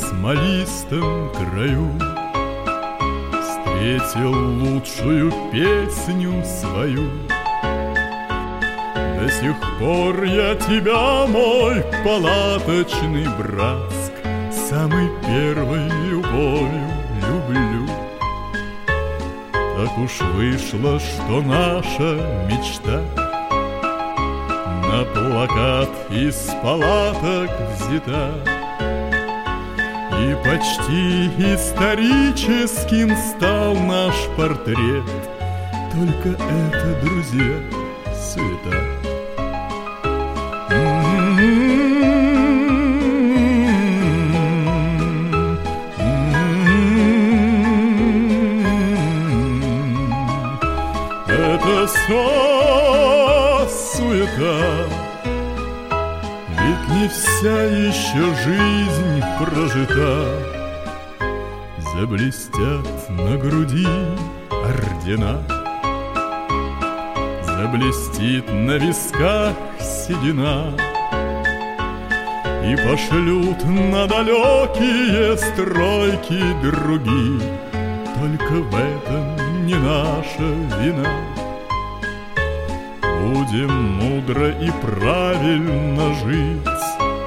смолистом краю встретил лучшую песню свою. До сих пор я тебя, мой палаточный Братск, самой первой любовью люблю. Так уж вышло, что наша мечта на плакат из палаток взята, и почти историческим стал наш портрет. Только это, друзья, суета. Это все суета, ведь не вся еще жизнь прожита. Заблестят на груди ордена, заблестит на висках седина, и пошлют на далекие стройки другие. Только в этом не наша вина. Будем мудро и правильно жить,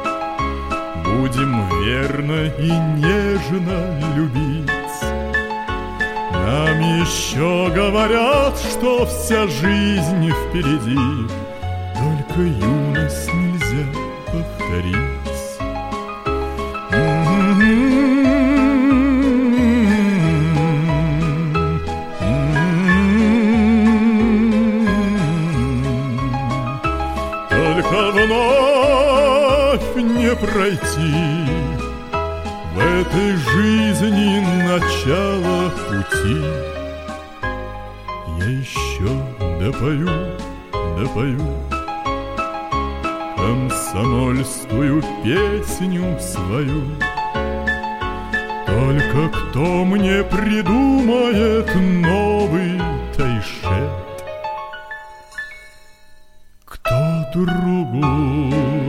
будем верно и нежно любить. Нам еще говорят, что вся жизнь впереди, только юность нельзя повторить. Только вновь не пройти в этой жизни начало пути. Я еще допою комсомольскую песню свою. Только кто мне придумает новый тайшет? Кто другой?